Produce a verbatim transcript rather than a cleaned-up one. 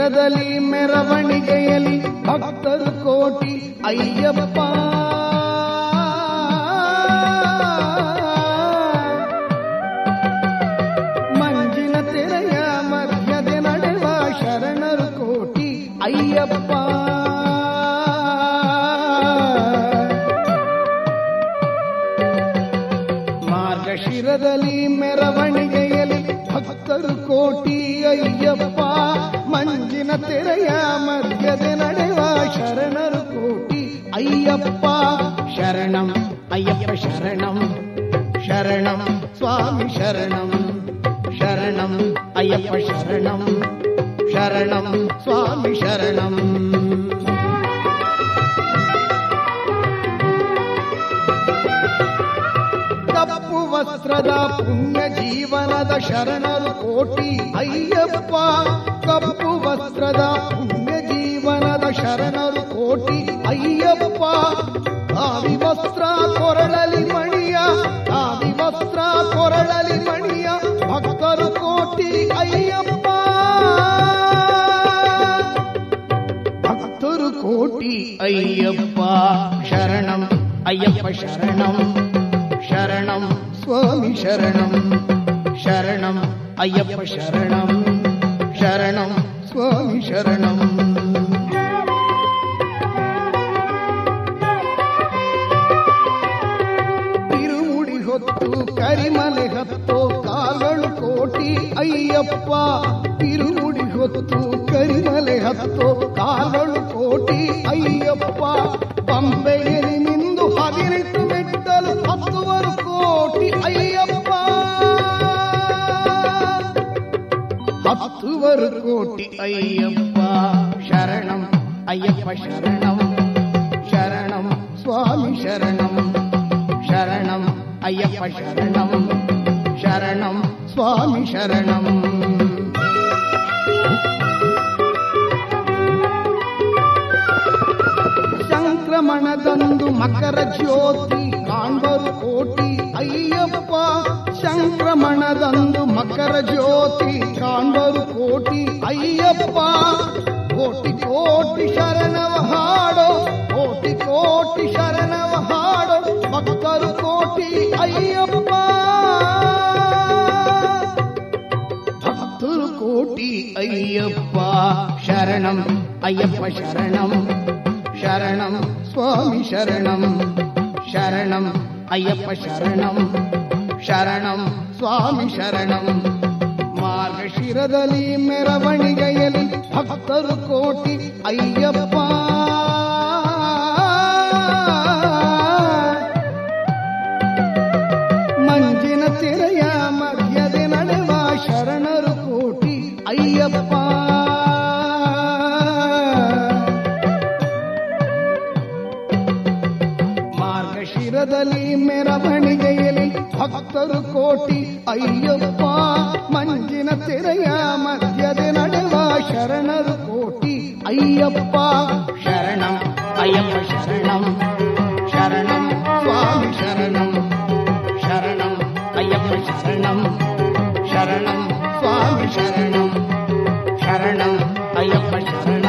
ಶಿರದಲ್ಲಿ ಮೆರವಣಿಗೆಯಲ್ಲಿ ಭಕ್ತರು ಕೋಟಿ ಅಯ್ಯಪ್ಪ. ಮಂಜಿನ ತೆರೆಯ ಮಧ್ಯದೆ ನಡೆವ ಶರಣರು ಕೋಟಿ ಅಯ್ಯಪ್ಪ. ಮಾರ್ಗಶಿರದಲ್ಲಿ ಮೆರವಣಿಗೆಯಲ್ಲಿ ಭಕ್ತರು ಕೋಟಿ ಅಯ್ಯಪ್ಪ. ಮಂಜಿನ ತೆರೆಯ ಮಧ್ಯದೆ ನಡೆವ ಶರಣರು ಕೋಟಿ ಅಯ್ಯಪ್ಪ. ಶರಣಂ ಅಯ್ಯಪ್ಪ ಶರಣಂ ಶರಣಂ ಸ್ವಾಮಿ ಶರಣಂ ಶರಣಂ ಅಯ್ಯಪ್ಪ ಶರಣಂ ಶರಣಂ ಸ್ವಾಮಿ ಶರಣಂ. ಕಪ್ಪು ವಸ್ತ್ರದ ಪುಣ್ಯ ಜೀವನದ ಶರಣರು ಕೋಟಿ ಅಯ್ಯಪ್ಪ. ಕಪ್ಪು ವಸ್ತ್ರದ ಪುಣ್ಯ ಜೀವನದ ಶರಣರು ಕೋಟಿ ಅಯ್ಯಪ್ಪ. ಕಾವಿ ವಸ್ತ್ರ ಕೊರಳಲಿ ಮಣಿಯ ಕಾವಿ ವಸ್ತ್ರ ಕೊರಳಲಿ ಮಣಿಯ ಭಕ್ತರು ಕೋಟಿ ಅಯ್ಯಪ್ಪ. ಭಕ್ತರು ಕೋಟಿ ಅಯ್ಯಪ್ಪ. ಶರಣಂ ಅಯ್ಯಪ್ಪ ಶರಣಂ ಶರಣಂ ಸ್ವಾಮಿ ಶರಣಂ ಶರಣಂ ಅಯ್ಯಪ್ಪ ಶರಣಂ ಶರಣಂ ಸ್ವಾಮಿ ಶರಣಂ. ತಿರುಮುಡಿ ಹೊತ್ತು ಕರಿಮಲೆ ಹತ್ತೋ ಕಾಲ್ಗಳು ಕೋಟಿ ಅಯ್ಯಪ್ಪ. ತಿರುಮುಡಿ ಹೊತ್ತು ಕರಿಮಲೆ ಹತ್ತೋ ಕಾಲ್ಗಳು ಕೋಟಿ ಅಯ್ಯಪ್ಪ. ಬಂಬೆಯಲ್ಲಿ ನಿಂದು ಹದಿನೆಂಟು ಮೆಟ್ಟಲು ಹತ್ತುವರು ಕೋಟಿ ಅಯ್ಯಪ್ಪ. ಹತ್ತುವರು ಕೋಟಿ ಅಯ್ಯಪ್ಪ. ಶರಣಂ ಅಯ್ಯಪ್ಪ ಶರಣಂ ಶರಣಂ ಸ್ವಾಮಿ ಶರಣಂ ಶರಣಂ ಅಯ್ಯಪ್ಪ ಶರಣಂ ಶರಣಂ ಸ್ವಾಮಿ ಶರಣಂ. ಸಂಕ್ರಮಣದಂದು ಮಕರ ಜ್ಯೋತಿ ಕಾಣ್ಬರು ಕೋಟಿ ಅಯ್ಯಪ್ಪ. ಸಂಕ್ರಮಣದಂದು ಮಕರ ಜ್ಯೋತಿ ಕಾಣ್ಬರು ಕೋಟಿ ಅಯ್ಯಪ್ಪ. ಕೋಟಿ ಕೋಟಿ ಶರಣವ ಹಾಡೋ ಕೋಟಿ ಕೋಟಿ ಶರಣವ ಹಾಡೋ ಭಕ್ತರು ಕೋಟಿ ಅಯ್ಯಪ್ಪ. ಭಕ್ತರು ಕೋಟಿ ಅಯ್ಯಪ್ಪ. ಶರಣಂ ಅಯ್ಯಪ್ಪ ಶರಣಂ ಶರಣಂ ಸ್ವಾಮಿ ಶರಣಂ ಶರಣಂ ಅಯ್ಯಪ್ಪ ಶರಣಂ ಶರಣಂ ಸ್ವಾಮಿ ಶರಣಂ. ಮಾರ್ಗಶಿರದಲ್ಲಿ ಮೆರವಣಿಗೆಯಲ್ಲಿ ಭಕ್ತರು ಕೋಟಿ ಅಯ್ಯಪ್ಪ. ಮಂಜಿನ ತೆರೆಯ ಮಧ್ಯದೆ ನಡೆವ ಶರಣರು ಕೋಟಿ ಅಯ್ಯಪ್ಪ. ಮಾರ್ಗಶಿರದಲ್ಲಿ ಮೆರವಣಿಗೆಯಲ್ಲಿ ಭಕ್ತರು ಕೋಟಿ ಅಯ್ಯಪ್ಪ. ಮಂಜಿನ ತೆರೆಯ ಮಧ್ಯದೆ ನಡೆವ ಶರಣರು ಕೋಟಿ ಅಯ್ಯಪ್ಪ. ಶರಣಂ ಅಯ್ಯಪ್ಪ ಶರಣಂ ಶರಣಂ ಸ್ವಾಮಿ ಶರಣಂ ಶರಣಂ ಅಯ್ಯಪ್ಪ ಶರಣಂ ಶರಣಂ ಸ್ವಾಮಿ ಶರಣಂ ಶರಣಂ ಅಯ್ಯಪ್ಪ ಶರಣಂ